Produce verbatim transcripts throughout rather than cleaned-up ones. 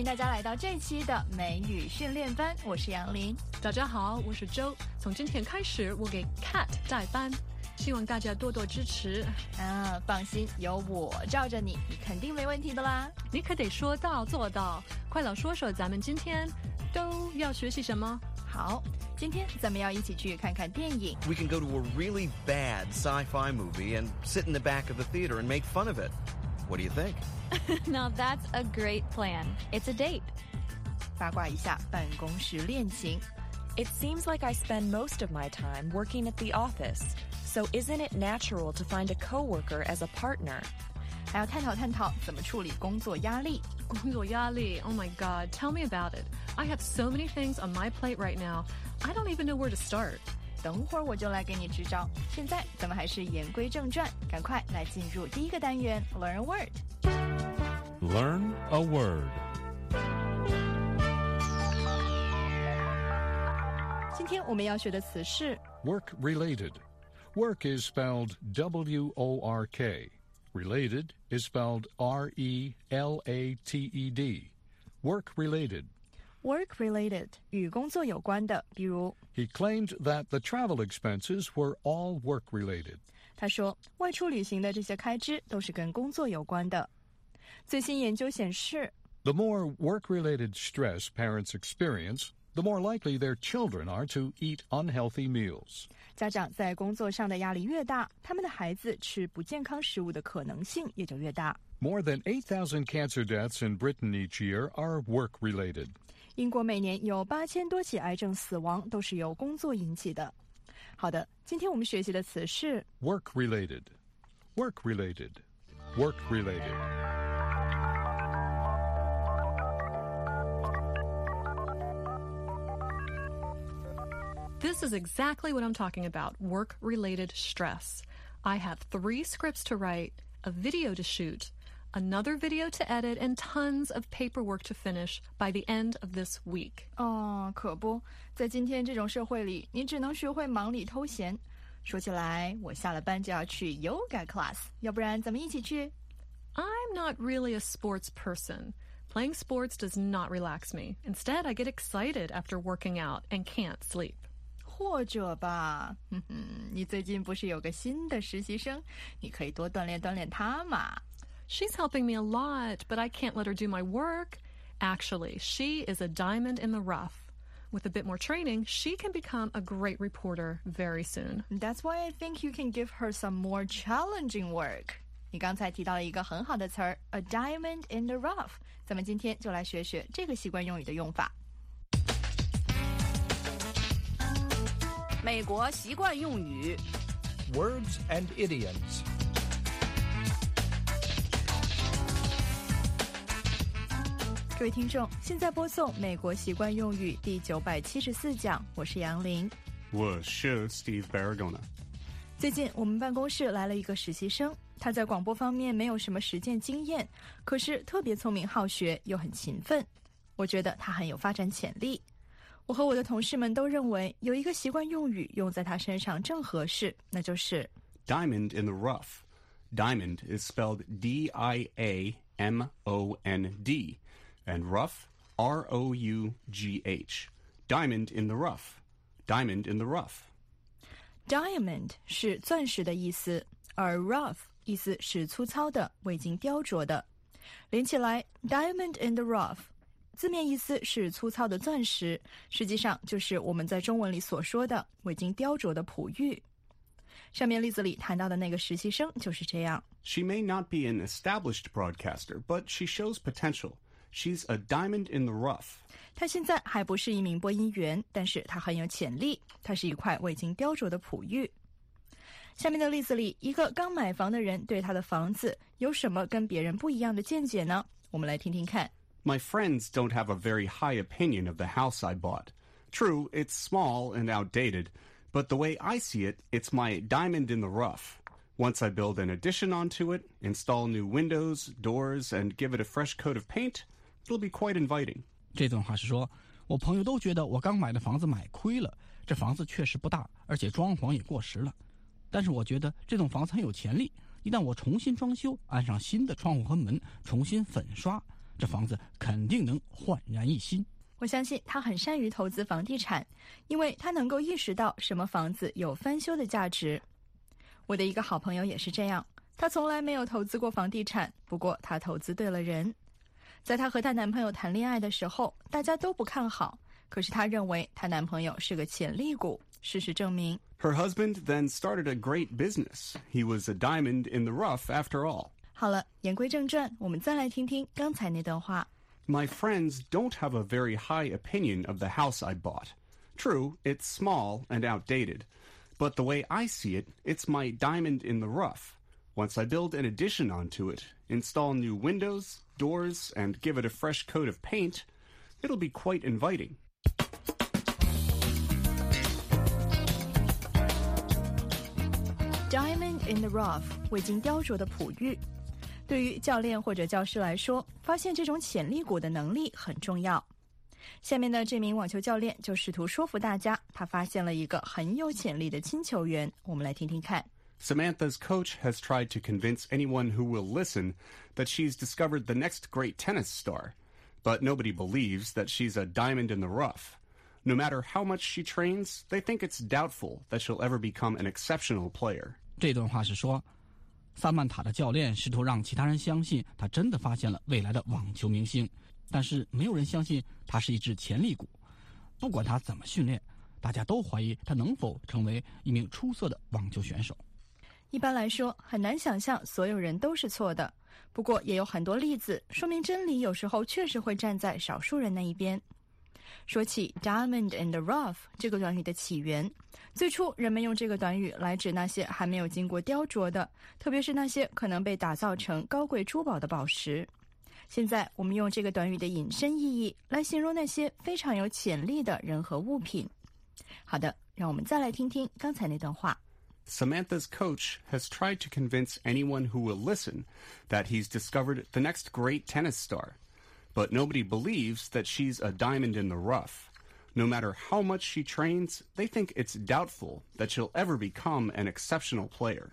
迎大家来到这期的美语训练班，我是杨林。 大家好，我是周。从今天开始，我给 Cat 代班，希望大家多多支持。 啊，放心，有我罩着你，你肯定没问题的啦。 你可得说到做到。快老说说，咱们今天都要学习什么？ 好，今天咱们要一起去看看电影。 We can go to a really bad sci-fi movie and sit in the back of the theater and make fun of it. What do you think? Now that's a great plan. It's a date. 八卦一下办公室恋情。 It seems like I spend most of my time working at the office, so isn't it natural to find a coworker as a partner? 还要探讨探讨怎么处理工作压力。 工作压力 Oh my God, tell me about it. I have so many things on my plate right now. I don't even know where to start. 等会儿我就来给你支招。现在咱们还是言归正传，赶快来进入第一个单元 Learn a word. Learn a word. 今天我们要学的词是 Work-related. Work is spelled W O R K. Related is spelled R E L A T E D. Work-related. work-related 与工作有关的，比如 He claimed that the travel expenses were all work-related. 他说外出旅行的这些开支都是跟工作有关的。最新研究显示 The more work-related stress parents experience, the more likely their children are to eat unhealthy meals. 家长在工作上的压力越大，他们的孩子吃不健康食物的可能性也就越大。 More than eight thousand cancer deaths in Britain each year are work-related. 英国每年有八千多起癌症死亡都是由工作引起的。好的，今天我们学习的词是 Work-related. Work-related. Work-related. This is exactly what I'm talking about, work-related stress. I have three scripts to write, a video to shoot, another video to edit, and tons of paperwork to finish by the end of this week. 哦，可不，在今天这种社会里，你只能学会忙里偷闲。说起来，我下了班就要去 yoga class， 要不然咱们一起去？ I'm not really a sports person. Playing sports does not relax me. Instead, I get excited after working out and can't sleep. 或者吧，哼哼，你最近不是有个新的实习生，你可以多锻炼锻炼他嘛。 She's helping me a lot, but I can't let her do my work. Actually, she is a diamond in the rough. With a bit more training, she can become a great reporter very soon. That's why I think you can give her some more challenging work. 你刚才提到了一个很好的词儿 ，a diamond in the rough。咱们今天就来学学这个习惯用语的用法。 美国习惯用语 Words and idioms. 各位听众，现在播送美国习惯用语第九百七十四讲，我是杨林。 我是 Steve Baragona。 最近我们办公室来了一个实习生，他在广播方面没有什么实践经验，可是特别聪明好学，又很勤奋。我觉得他很有发展潜力。我和我的同事们都认为有一个习惯用语用在他身上正合适，那就是 Diamond in the rough. Diamond is spelled D I A M O N D, and rough, R O U G H. Diamond in the rough. Diamond in the rough. Diamond 是钻石的意思，而 rough 意思是粗糙的、未经雕琢的。连起来 Diamond in the rough字面意思是粗糙的钻石，实际上就是我们在中文里所说的未经雕琢的璞玉。上面例子里谈到的那个实习生就是这样。 She may not be an established broadcaster, but she shows potential. She's a diamond in the rough. 他现在还不是一名播音员，但是他很有潜力，他是一块未经雕琢的璞玉。下面的例子里，一个刚买房的人对他的房子有什么跟别人不一样的见解呢？我们来听听看。 My friends don't have a very high opinion of the house I bought. True, it's small and outdated, but the way I see it, it's my diamond in the rough. Once I build an addition onto it, install new windows, doors, and give it a fresh coat of paint, it'll be quite inviting. 这段话是说，我朋友都觉得我刚买的房子买亏了，这房子确实不大，而且装潢也过时了。但是我觉得这栋房子很有潜力，一旦我重新装修，安上新的窗户和门，重新粉刷， 这房子肯定能焕然一新。 我相信他很善于投资房地产，因为他能够意识到什么房子有翻修的价值。我的一个好朋友也是这样，他从来没有投资过房地产，不过他投资对了人。在她和她男朋友谈恋爱的时候，大家都不看好，可是她认为她男朋友是个潜力股。事实证明 Her husband then started a great business. He was a diamond in the rough after all. 好了，言归正传，我们再来听听刚才那段话。 My friends don't have a very high opinion of the house I bought. True, it's small and outdated, but the way I see it, it's my diamond in the rough. Once I build an addition onto it, install new windows, doors, and give it a fresh coat of paint, it'll be quite inviting. Diamond in the rough， 未经雕琢的璞玉。对于教练或者教师来说，发现这种潜力股的能力很重要。下面的这名网球教练就试图说服大家，他发现了一个很有潜力的金球员。我们来听听看。 Samantha's coach has tried to convince anyone who will listen that she's discovered the next great tennis star, but nobody believes that she's a diamond in the rough. No matter how much she trains, they think it's doubtful that she'll ever become an exceptional player. 这段话是说，萨曼塔的教练试图让其他人相信他真的发现了未来的网球明星，但是没有人相信他是一只潜力股。不管他怎么训练，大家都怀疑他能否成为一名出色的网球选手。 一般来说，很难想象所有人都是错的，不过也有很多例子说明真理有时候确实会站在少数人那一边。说起 diamond in the rough 这个短语的起源，最初人们用这个短语来指那些还没有经过雕琢的，特别是那些可能被打造成高贵珠宝的宝石。现在我们用这个短语的引申意义来形容那些非常有潜力的人和物品。好的，让我们再来听听刚才那段话。 Samantha's coach has tried to convince anyone who will listen that he's discovered the next great tennis star, but nobody believes that she's a diamond in the rough. No matter how much she trains, they think it's doubtful that she'll ever become an exceptional player.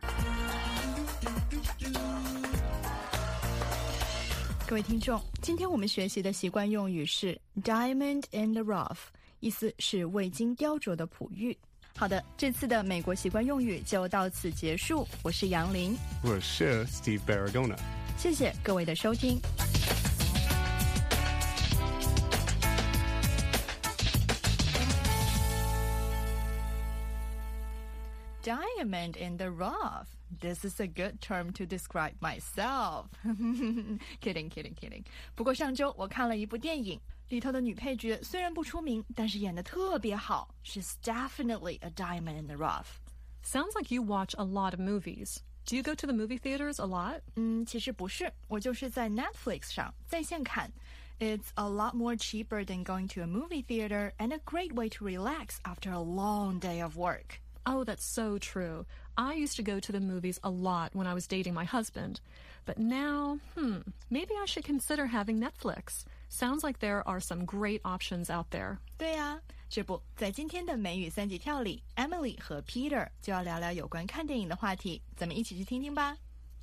各位听众，今天我们学习的习惯用语是 diamond in the rough， 意思是未经雕琢的璞玉。好的，这次的美国习惯用语就到此结束。我是杨林， 我是 Steve Baragona。 谢谢各位的收听。Diamond in the rough. This is a good term to describe myself. Kidding, kidding, kidding. 不过上周我看了一部电影，里头的女配角虽然不出名，但是演得特别好。She's definitely a diamond in the rough. Sounds like you watch a lot of movies. Do you go to the movie theaters a lot? 嗯，其实不是，我就是在 Netflix 上在线看。It's a lot more cheaper than going to a movie theater and a great way to relax after a long day of work. Oh, that's so true. I used to go to the movies a lot when I was dating my husband. But now, hmm, maybe I should consider having Netflix. Sounds like there are some great options out there. 对啊，这不在今天的美语三级跳里 Emily 和 Peter 就要聊聊有关看电影的话题，咱们一起去听听吧。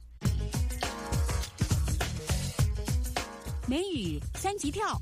美语三级跳。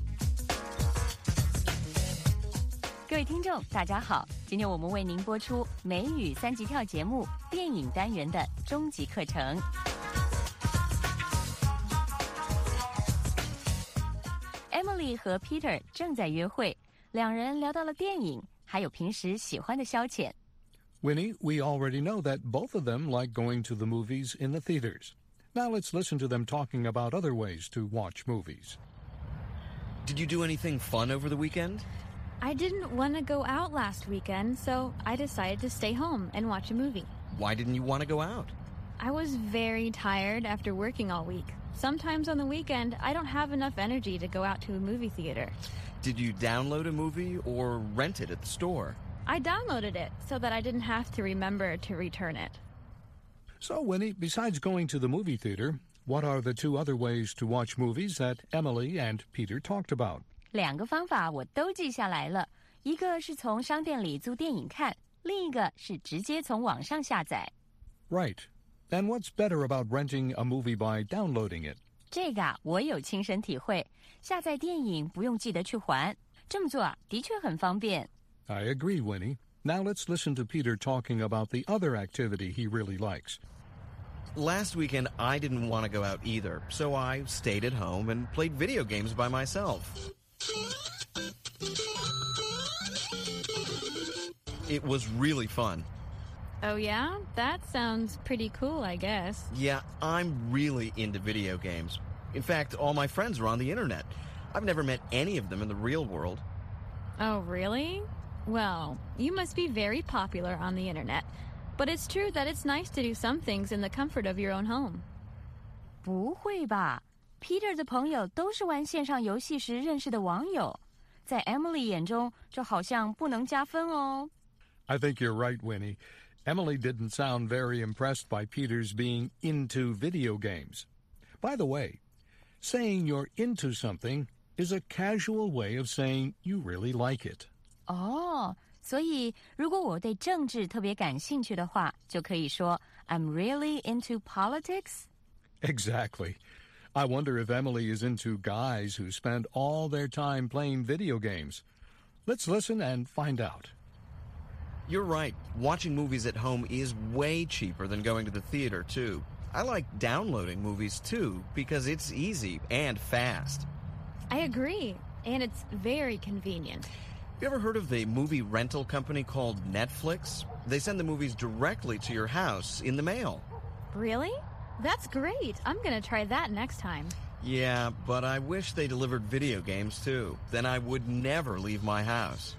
各位听众大家好，今天我们为您播出美语三级跳节目电影单元的终极课程。Emily 和 Peter 正在约会，两人聊到了电影，还有平时喜欢的消遣。 Winnie, we already know that both of them like going to the movies in the theaters. Now let's listen to them talking about other ways to watch movies. Did you do anything fun over the weekend? I didn't want to go out last weekend, so I decided to stay home and watch a movie. Why didn't you want to go out? I was very tired after working all week. Sometimes on the weekend, I don't have enough energy to go out to a movie theater. Did you download a movie or rent it at the store? I downloaded it so that I didn't have to remember to return it. So, Winnie, besides going to the movie theater, what are the two other ways to watch movies that Emily and Peter talked about? 两个方法我都记下来了，一个是从商店里租电影看，另一个是直接从网上下载。 Right. And what's better about renting a movie by downloading it? 这个啊，我有亲身体会。下载电影不用记得去还，这么做啊，的确很方便。 I agree, Winnie. Now let's listen to Peter talking about the other activity he really likes. Last weekend, I didn't want to go out either, so I stayed at home and played video games by myself. It was really fun. Oh, yeah? That sounds pretty cool, I guess. Yeah, I'm really into video games. In fact, all my friends are on the internet. I've never met any of them in the real world. Oh, really? Well, you must be very popular on the internet. But it's true that it's nice to do some things in the comfort of your own home. 不会吧 Peter 的朋友都是玩线上游戏时认识的网友，在 Emily 眼中，这好像不能加分哦。 I think you're right, Winnie. Emily didn't sound very impressed by Peter's being into video games. By the way, saying you're into something is a casual way of saying you really like it. 哦，所以如果我对政治特别感兴趣的话，就可以说 I'm really into politics. Exactly. I wonder if Emily is into guys who spend all their time playing video games. Let's listen and find out. You're right. Watching movies at home is way cheaper than going to the theater, too. I like downloading movies, too, because it's easy and fast. I agree. And it's very convenient. You ever heard of the movie rental company called Netflix? They send the movies directly to your house in the mail. Really? That's great. I'm going to try that next time. Yeah, but I wish they delivered video games, too. Then I would never leave my house.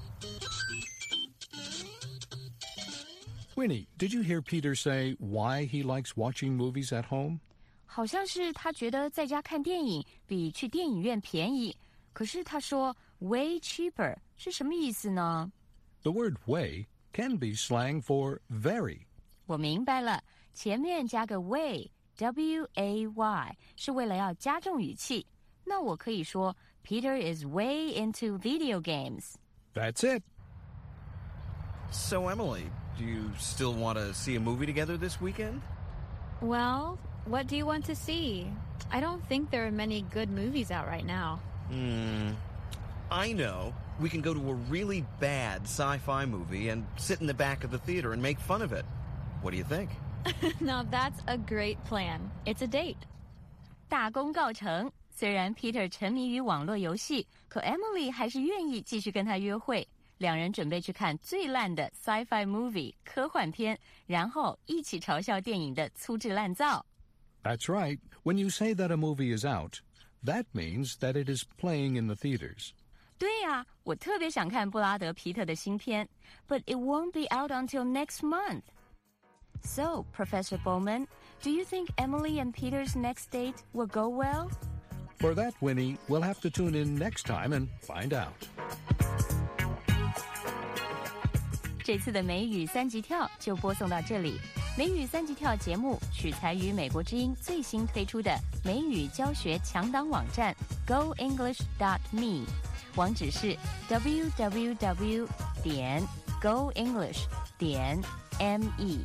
Winnie, did you hear Peter say why he likes watching movies at home? 好像是他觉得在家看电影比去电影院便宜，可是他说 way cheaper 是什么意思呢？ The word way can be slang for very. 我明白了，前面加个 way, W A Y 是为了要加重语气。那我可以说 Peter is way into video games. That's it. So, Emily, do you still want to see a movie together this weekend? Well, what do you want to see? I don't think there are many good movies out right now. Hmm. I know. We can go to a really bad sci-fi movie and sit in the back of the theater and make fun of it. What do you think? Now that's a great plan. It's a date. 大功告成。虽然 Peter 沉迷于网络游戏，可 Emily 还是愿意继续跟他约会。两人准备去看最烂的 sci-fi movie 科幻片，然后一起嘲笑电影的粗制滥造。 That's right. When you say that a movie is out, that means that it is playing in the theaters. 对呀，我特别想看布拉德·皮特的新片 ，but it won't be out until next month. So, Professor Bowman, do you think Emily and Peter's next date will go well? For that, Winnie, we'll have to tune in next time and find out. 这次的美语三级跳就播送到这里。美语三级跳节目取材于美国之音最新推出的美语教学强档网站 go english dot me， 网址是 w w w 点 go english 点 me。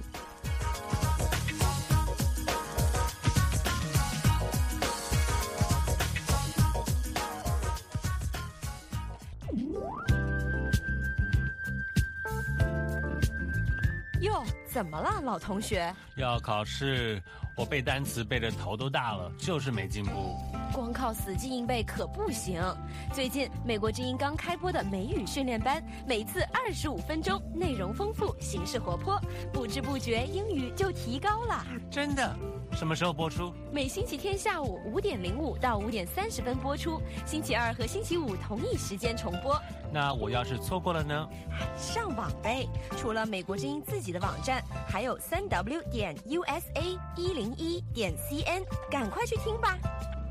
哟，怎么了，老同学？ 要考试，我背单词背得头都大了，就是没进步。 光靠死记硬背可不行。最近美国之音刚开播的美语训练班，每次二十五分钟，内容丰富，形式活泼，不知不觉英语就提高了。 真的？什么时候播出？ 每星期天下午五点零五到五点三十分播出，星期二和星期五同一时间重播。 那我要是错过了呢？ 上网呗！除了美国之音自己的网站，还有三 w 点 u s a 一零一点 c n， 赶快去听吧。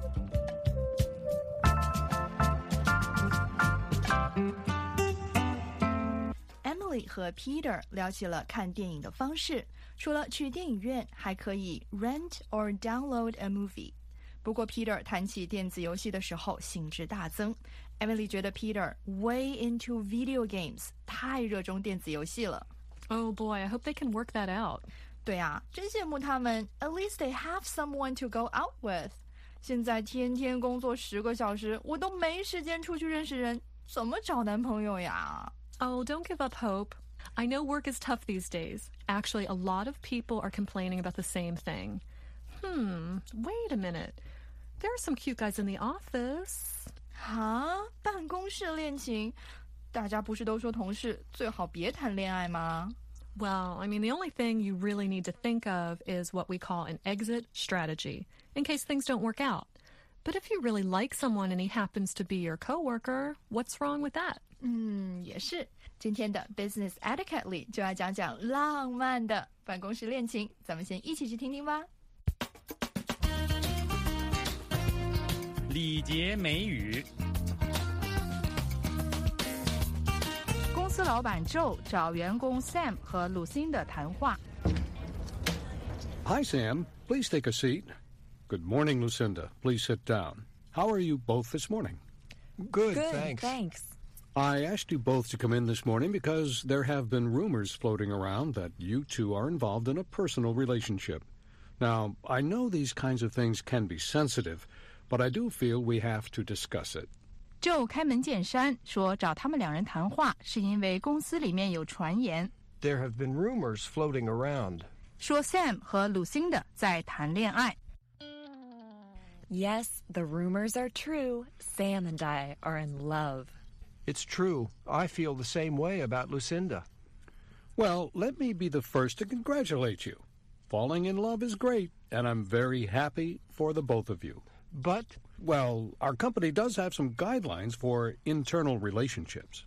Emily 和 Peter 聊起了看电影的方式，除了去电影院，还可以 rent or download a movie。不过 Peter 谈起电子游戏的时候兴致大增。Emily 觉得 Peter way into video games， 太热衷电子游戏了。 Oh boy, I hope they can work that out. 对啊，真羡慕他们。At least they have someone to go out with. 现在天天工作十个小时，我都没时间出去认识人，怎么找男朋友呀？ Oh, don't give up hope. I know work is tough these days. Actually, a lot of people are complaining about the same thing. Hmm, wait a minute. There are some cute guys in the office. 啊，办公室恋情？大家不是都说同事最好别谈恋爱吗？ Well, I mean, the only thing you really need to think of is what we call an exit strategy, in case things don't work out. But if you really like someone and he happens to be your coworker, what's wrong with that? 嗯，也是。今天的 Business Etiquette 里就要讲讲浪漫的办公室恋情，咱们先一起去听听吧。 礼节美语。 公司老板 Joe 找员工 Sam 和 Lucinda 谈话。 Hi, Sam. Please take a seat. Good morning, Lucinda. Please sit down. How are you both this morning? Good, Good, thanks. thanks. I asked you both to come in this morning because there have been rumors floating around that you two are involved in a personal relationship. Now, I know these kinds of things can be sensitive, but I do feel we have to discuss it. Joe 开门见山说找他们两人谈话是因为公司里面有传言， There have been rumors floating around. 说 Sam 和 Lucinda 在谈恋爱。 Yes, the rumors are true. Sam and I are in love. It's true. I feel the same way about Lucinda. Well, let me be the first to congratulate you. Falling in love is great, and I'm very happy for the both of you. But, well, our company does have some guidelines for internal relationships.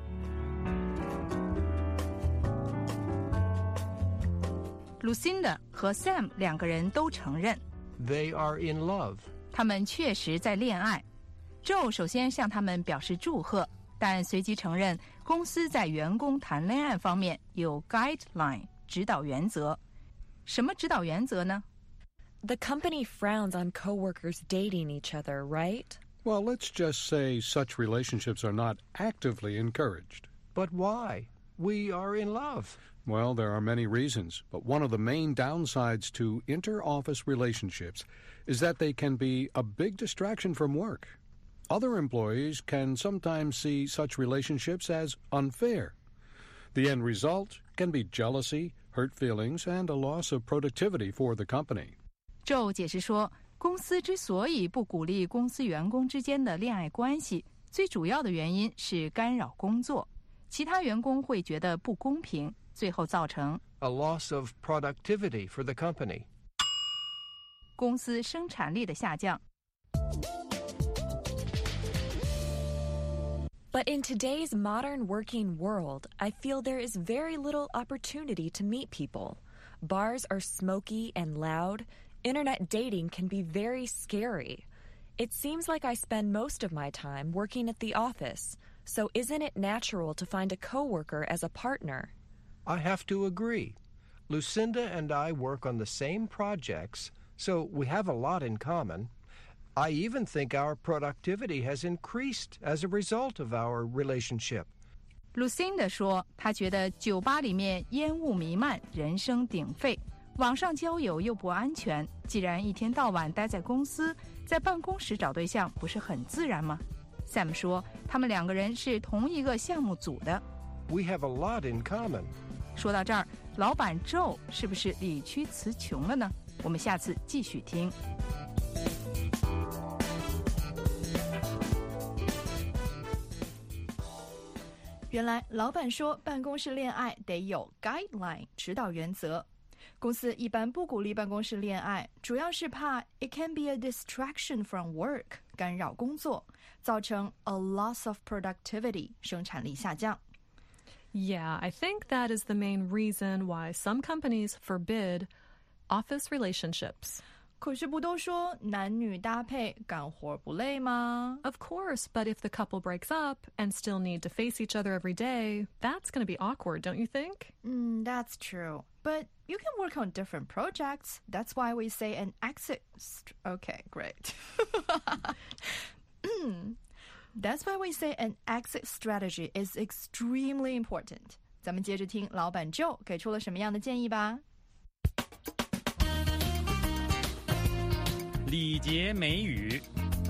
Lucinda 和 Sam 两个人都承认 they are in love. 他们确实在恋爱。Joe 首先向他们表示祝贺，但随即承认公司在员工谈恋爱方面有 guideline 指导原则。什么指导原则呢？ The company frowns on coworkers dating each other, right? Well, let's just say such relationships are not actively encouraged. But why? We are in love. Well, there are many reasons, but one of the main downsides to inter-office relationships is that they can be a big distraction from work. Other employees can sometimes see such relationships as unfair. The end result can be jealousy, hurt feelings, and a loss of productivity for the company. Joe 解释说，公司之所以不鼓励公司员工之间的恋爱关系，最主要的原因是干扰工作，其他员工会觉得不公平，最后造成 a loss of productivity for the company. 公司生产力的下降。 But in today's modern working world, I feel there is very little opportunity to meet people. Bars are smoky and loud. Internet dating can be very scary. It seems like I spend most of my time working at the office, so isn't it natural to find a coworker as a partner? I have to agree. Lucinda and I work on the same projects, so we have a lot in common. I even think our productivity has increased as a result of our relationship. Lucinda 说，她觉得酒吧里面烟雾弥漫，人声鼎沸，网上交友又不安全。既然一天到晚待在公司，在办公室找对象不是很自然吗？ Sam 说，他们两个人是同一个项目组的。 We have a lot in common. 说到这儿，老板 Joe 是不是理屈词穷了呢？我们下次继续听。原来老板说办公室恋爱得有 guideline 指导原则。公司一般不鼓励办公室恋爱，主要是怕 it can be a distraction from work 干扰工作，造成 a loss of productivity 生产力下降。 Yeah, I think that is the main reason why some companies forbid office relationships. 可是不都说男女搭配干活不累吗？ Of course, but if the couple breaks up and still need to face each other every day, that's going to be awkward, don't you think? Mm, that's true. But you can work on different projects. That's why we say an exit... Okay, great. That's why we say an exit strategy is extremely important. 咱们接着听老板 Joe 给出了什么样的建议吧。 礼节美语。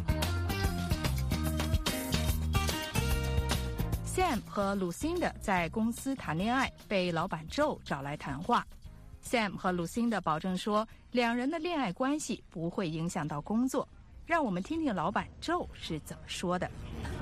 Sam 和 Lucinda 在公司谈恋爱，被老板 Joe 找来谈话。Sam 和 Lucinda 保证说，两人的恋爱关系不会影响到工作。让我们听听老板 Joe 是怎么说的。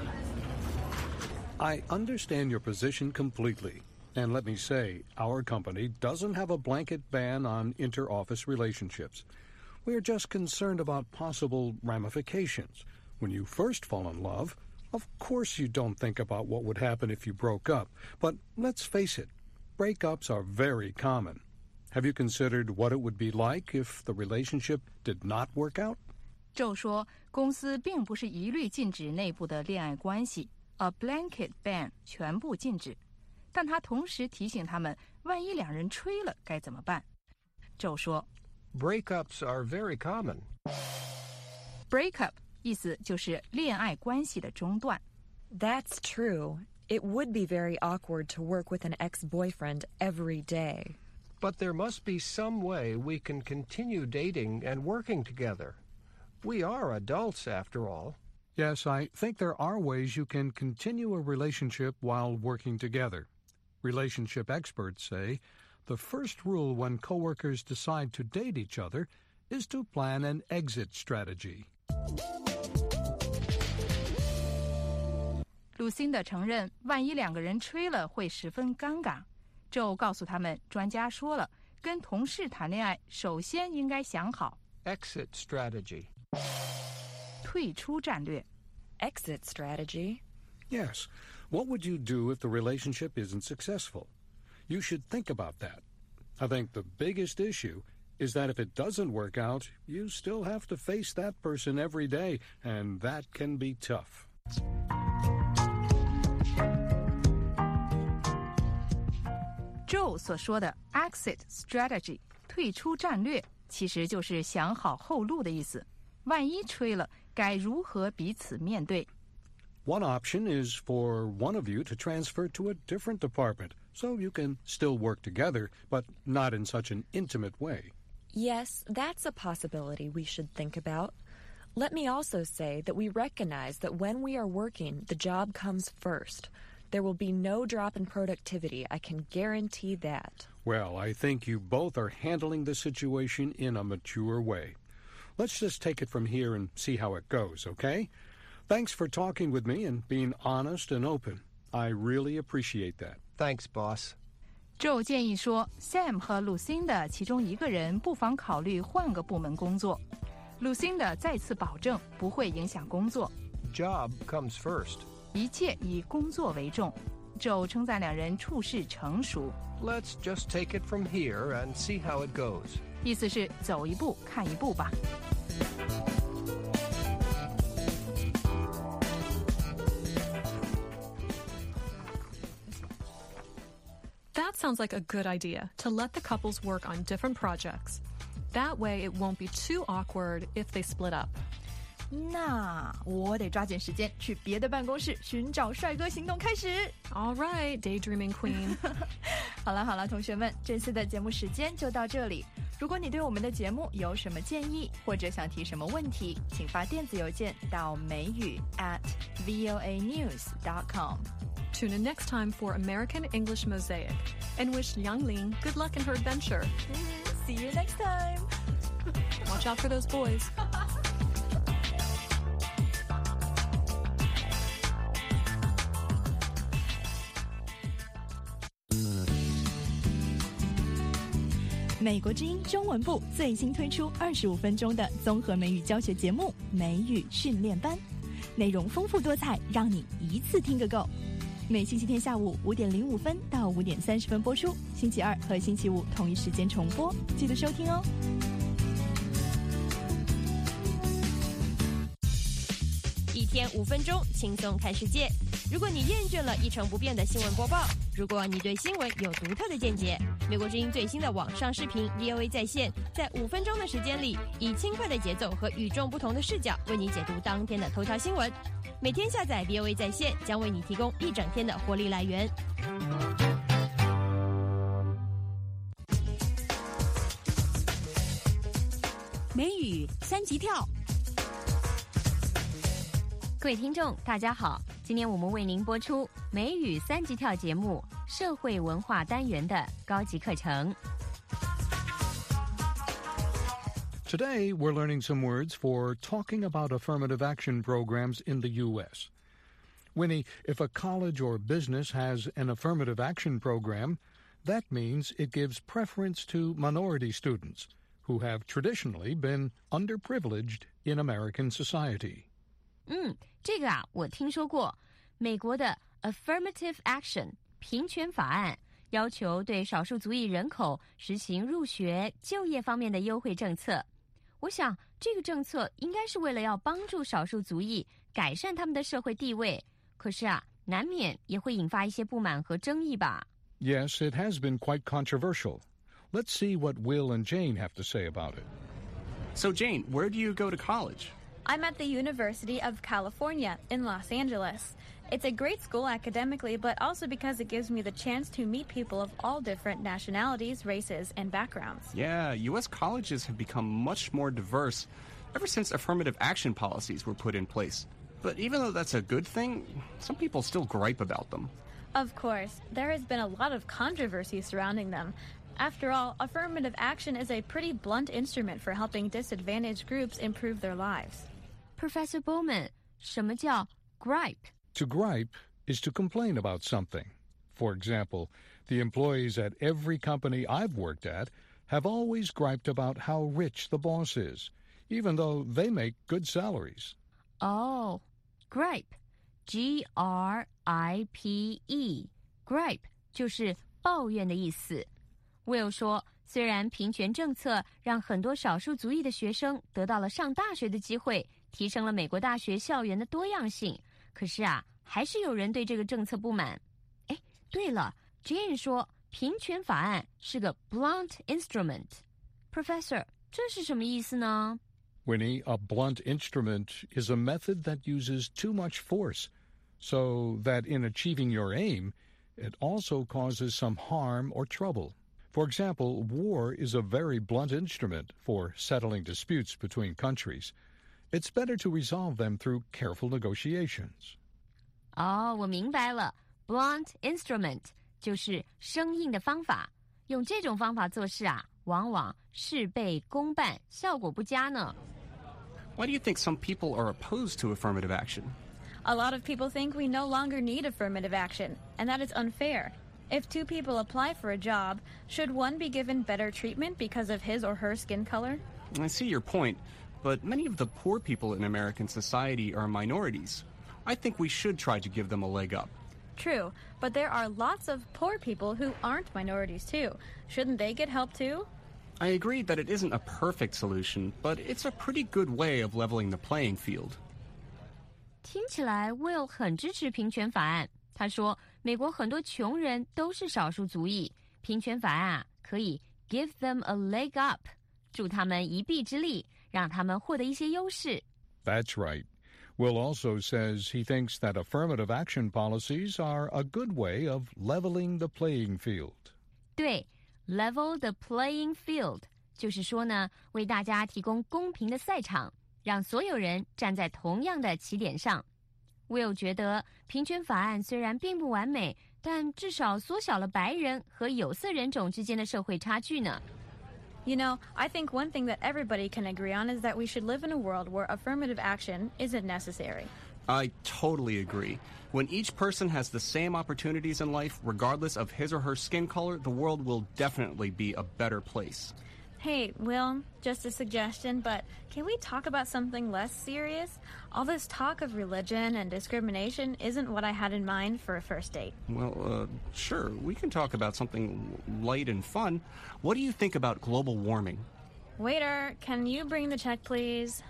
I understand your position completely. And let me say, our company doesn't have a blanket ban on inter-office relationships. We are just concerned about possible ramifications. When you first fall in love, of course you don't think about what would happen if you broke up. But let's face it, breakups are very common. Have you considered what it would be like if the relationship did not work out? Joe 说，公司并不是一律禁止内部的恋爱关系 ，a blanket ban 全部禁止。但他同时提醒他们，万一两人吹了该怎么办。Joe 说 Breakups are very common. Breakup 意思就是恋爱关系的中断。 That's true. It would be very awkward to work with an ex-boyfriend every day. But there must be some way we can continue dating and working together. We are adults, after all. Yes, I think there are ways you can continue a relationship while working together. Relationship experts say the first rule when coworkers decide to date each other is to plan an exit strategy. Lucinda 承认，万一两个人吹了会十分尴尬。Joe 告诉他们，专家说了，跟同事谈恋爱，首先应该想好 exit strategy. 退出战略 Exit strategy? Yes. What would you do if the relationship isn't successful? You should think about that. I think the biggest issue is that if it doesn't work out, you still have to face that person every day, and that can be tough. Joe 所说的 exit strategy 退出战略，其实就是想好后路的意思。万一吹了，该如何彼此面对？ One option is for one of you to transfer to a different department, so you can still work together, but not in such an intimate way. Yes, that's a possibility we should think about. Let me also say that we recognize that when we are working, the job comes first. There will be no drop in productivity, I can guarantee that. Well, I think you both are handling the situation in a mature way. Let's just take it from here and see how it goes, okay? Thanks for talking with me and being honest and open. I really appreciate that. Thanks, boss. Joe 建议说 ，Sam 和 Lucinda 其中一个人不妨考虑换个部门工作。Lucinda 再次保证不会影响工作。 Job comes first. 一切以工作为重。Joe 称赞两人处事成熟。 Let's just take it from here and see how it goes. 意思是走一步看一步吧。 That sounds like a good idea, to let the couples work on different projects. That way it won't be too awkward if they split up. 那我得抓紧时间去别的办公室寻找帅哥行动开始。 All right, daydreaming queen. 好了好了，同学们，这次的节目时间就到这里。如果你对我们的节目有什么建议，或者想提什么问题，请发电子邮件到美语 at voa news dot com. Tune in next time for American English Mosaic, and wish Yang Ling good luck in her adventure. See you next time. Watch out for those boys. 美国之音中文部最新推出二十五分钟的综合美语教学节目《美语训练班》，内容丰富多彩，让你一次听个够。每星期天下午五点零五分到五点三十分播出，星期二和星期五同一时间重播，记得收听哦。 一天五分钟，轻松看世界。如果你厌倦了一成不变的新闻播报，如果你对新闻有独特的见解，美国之音最新的网上视频 V O A 在线，在五分钟的时间里，以轻快的节奏和与众不同的视角，为你解读当天的头条新闻。每天下载 V O A 在线，将为你提供一整天的活力来源。 美语三级跳。 各位听众，大家好，今天我们为您播出美语三级跳节目社会文化单元的高级课程。 Today, we're learning some words for talking about affirmative action programs in the U S. Winnie, if a college or business has an affirmative action program, that means it gives preference to minority students who have traditionally been underprivileged in American society. 嗯，这个啊，我听说过。美国的 affirmative action 平权法案要求对少数族裔人口实行入学、就业方面的优惠政策。我想这个政策应该是为了要帮助少数族裔改善他们的社会地位，可是啊，难免也会引发一些不满和争议吧。 Yes, it has been quite controversial. Let's see what Will and Jane have to say about it. So, Jane, where do you go to college? I'm at the University of California in Los Angeles. It's a great school academically, but also because it gives me the chance to meet people of all different nationalities, races, and backgrounds. Yeah, U S colleges have become much more diverse ever since affirmative action policies were put in place. But even though that's a good thing, some people still gripe about them. Of course, there has been a lot of controversy surrounding them. After all, affirmative action is a pretty blunt instrument for helping disadvantaged groups improve their lives. Professor Bowman, 什么叫 gripe? To gripe is to complain about something. For example, the employees at every company I've worked at have always griped about how rich the boss is, even though they make good salaries. Oh, gripe, G R I P E, gripe 就是抱怨的意思。Will 说，虽然平权政策让很多少数族裔的学生得到了上大学的机会，提升了美国大学校园的多样性，可是啊，还是有人对这个政策不满。哎，对了 ，Jane 说，平权法案是个 blunt instrument。Professor， 这是什么意思呢？ Winnie, a blunt instrument is a method that uses too much force, so that in achieving your aim, it also causes some harm or trouble. For example, war is a very blunt instrument for settling disputes between countries. It's better to resolve them through careful negotiations. 哦，我明白了 ，blunt instrument 就是生硬的方法。用这种方法做事啊，往往事倍功半，效果不佳呢。 Why do you think some people are opposed to affirmative action? A lot of people think we no longer need affirmative action, and that is unfair. If two people apply for a job, should one be given better treatment because of his or her skin color? I see your point, but many of the poor people in American society are minorities. I think we should try to give them a leg up. True, but there are lots of poor people who aren't minorities too. Shouldn't they get help too? I agree that it isn't a perfect solution, but it's a pretty good way of leveling the playing field. 听起来 Will 很支持平权法案。他说，美国很多穷人都是少数族裔，平权法案啊可以 give them a leg up， 助他们一臂之力，让他们获得一些优势。 That's right. Will also says he thinks that affirmative action policies are a good way of leveling the playing field. 对 ，level the playing field 就是说呢，为大家提供公平的赛场，让所有人站在同样的起点上。Will 觉得平权法案虽然并不完美，但至少缩小了白人和有色人种之间的社会差距呢。 You know, I think one thing that everybody can agree on is that we should live in a world where affirmative action isn't necessary. I totally agree. When each person has the same opportunities in life, regardless of his or her skin color, the world will definitely be a better place. Hey, Will, just a suggestion, but can we talk about something less serious? All this talk of religion and discrimination isn't what I had in mind for a first date. Well, uh, sure, we can talk about something light and fun. What do you think about global warming? Waiter, can you bring the check, please?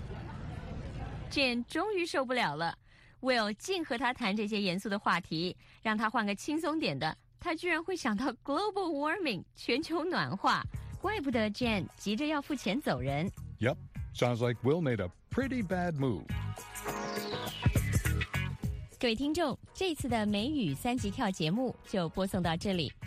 Jane 终于受不了了 ，Will 净和他谈这些严肃的话题，让他换个轻松点的，他居然会想到 global warming 全球暖化。怪不得 Jane 急着要付钱走人。 Yep, sounds like Will made a pretty bad move. 各位听众，这次的美语三级跳节目就播送到这里。